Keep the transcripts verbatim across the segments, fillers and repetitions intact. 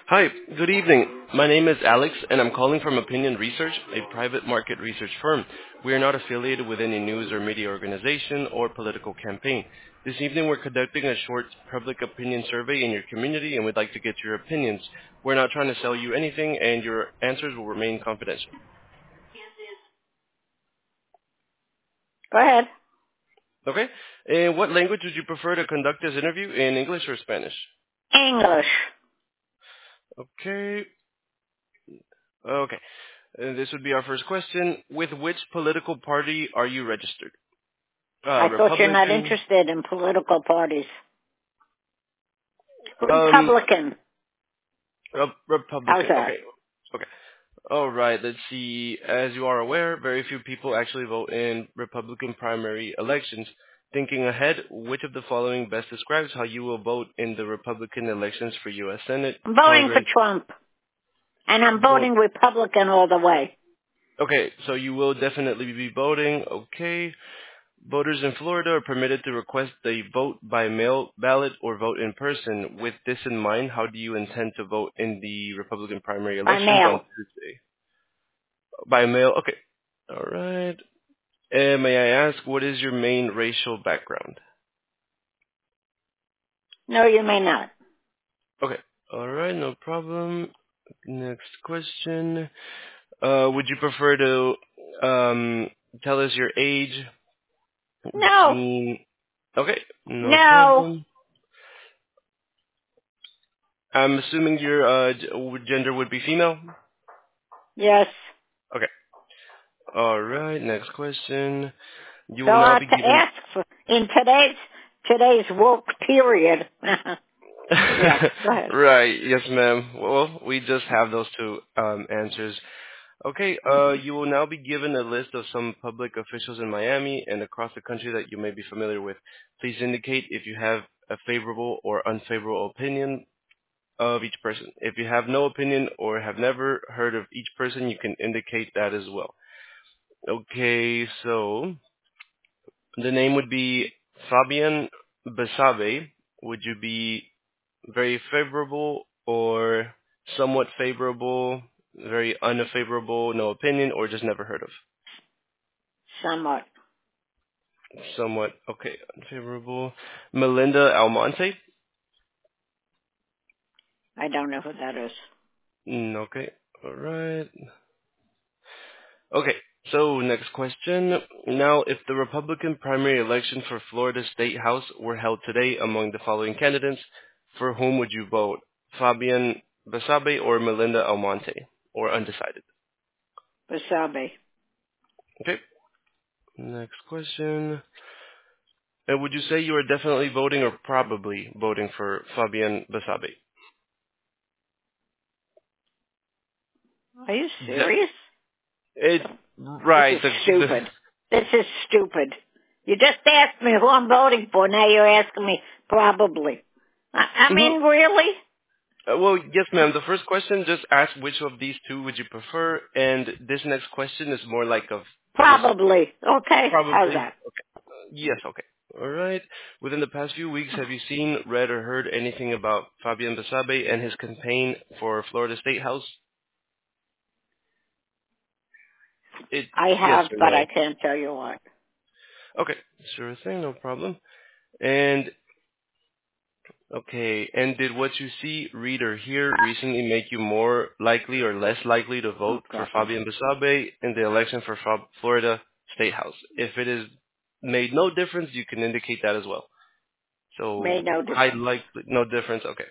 Hi, good evening. My name is Alex, and I'm calling from Opinion Research, a private market research firm. We are not affiliated with any news or media organization or political campaign. This evening, we're conducting a short public opinion survey in your community, and we'd like to get your opinions. We're not trying to sell you anything, and your answers will remain confidential. Go ahead. Okay? In what language would you prefer to conduct this interview, in English or Spanish? English. Okay. Okay. Uh, this would be our first question. With which political party are you registered? Uh, I thought you're not Republican. interested in political parties. Um, Republican. Re- How's Republican. that? Okay. Okay. All right. Let's see. As you are aware, very few people actually vote in Republican primary elections. Thinking ahead, which of the following best describes how you will vote in the Republican elections for U S. Senate, I'm voting for Congress? Trump. And I'm Vote. voting Republican all the way. Okay. So you will definitely be voting. Okay. Voters in Florida are permitted to request a vote by mail ballot or vote in person. With this in mind, how do you intend to vote in the Republican primary By elections on mail. Tuesday? By mail? Okay. All right. And may I ask, what is your main racial background? No, you may not. Okay. All right, no problem. Next question. Uh, would you prefer to um, tell us your age No. between... Okay, no No. problem. I'm assuming your uh, g- gender would be female? Yes. Okay. All right. Next question. You So will now I be to given. ask for, in today's, today's woke period. Yes, go ahead. Right. Yes, ma'am. Well, we just have those two um, answers. Okay. Uh, hmm you will now be given a list of some public officials in Miami and across the country that you may be familiar with. Please indicate if you have a favorable or unfavorable opinion of each person. If you have no opinion or have never heard of each person, you can indicate that as well. Okay, so the name would be Fabian Besabe. Would you be very favorable or somewhat favorable, very unfavorable, no opinion, or just never heard of? Somewhat. Somewhat, okay, unfavorable. Melinda Almonte? I don't know who that is. Mm, okay, all right. Okay, so next question. Now, if the Republican primary election for Florida State House were held today among the following candidates, for whom would you vote? Fabian Basabe or Melinda Almonte? Or undecided? Wasabi. Okay, next question. And would you say you are definitely voting or probably voting for Fabian Basabe? Are you De- serious? it, This right. is The, the, stupid. This is stupid. You just asked me who I'm voting for. Now you're asking me probably. I, I mhm. mean, really? Uh, well, yes, ma'am. The first question just asks which of these two would you prefer, and this next question is more like of just Probably. Okay. How's probably. that? Okay. Yes, okay. All right. Within the past few weeks, have you seen, read, or heard anything about Fabian Basabe and his campaign for Florida State House? It I yes have, or but no? I can't tell you what. Okay, sure thing, no problem. And okay, and did what you see, read, or hear recently make you more likely or less likely to Oh, vote for God. Fabian Basabe in the election for Fa- Florida State House? If it is made no difference, you can indicate that as well. So Made no high difference. likely, no difference. Okay.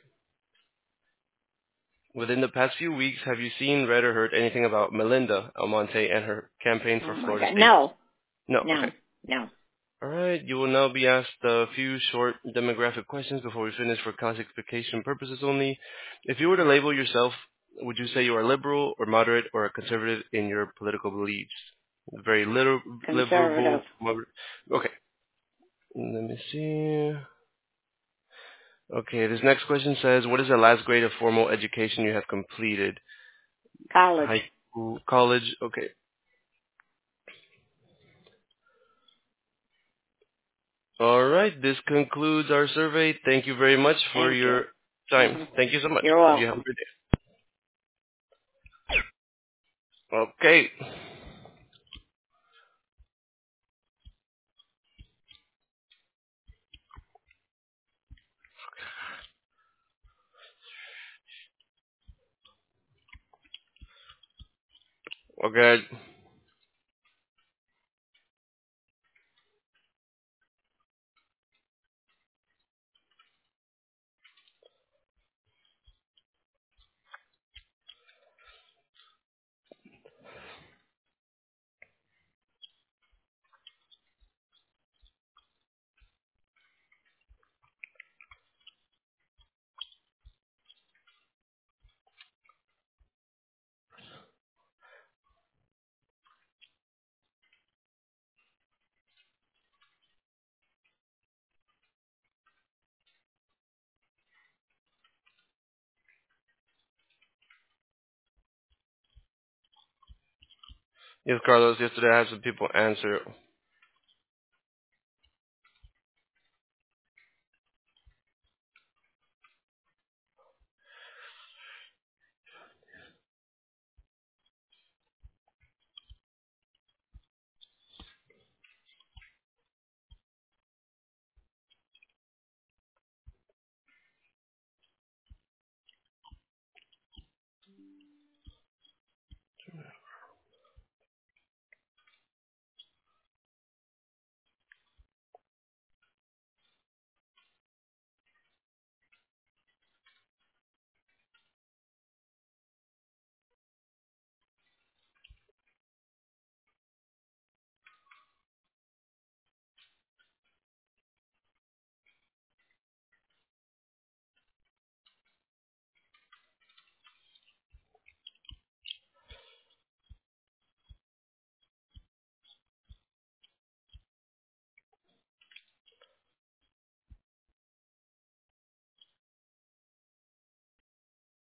Within the past few weeks, have you seen, read, or heard anything about Melinda Almonte and her campaign Oh, for my Florida God. State House? No. No. Okay. No. No. All right. You will now be asked a few short demographic questions before we finish for classification purposes only. If you were to label yourself, would you say you are liberal or moderate or a conservative in your political beliefs? Very literal, Conservative. liberal, moderate. Okay. Let me see. Okay. This next question says, what is the last grade of formal education you have completed? College. High school, college? Okay. All right. This concludes our survey. Thank you very much for Thank you. your time. hmm Thank you so much. You're You have a welcome. good day. Okay. Okay. Yes, Carlos. Yesterday I had some people answer.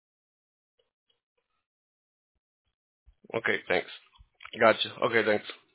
Okay, thanks. Gotcha. Okay, thanks.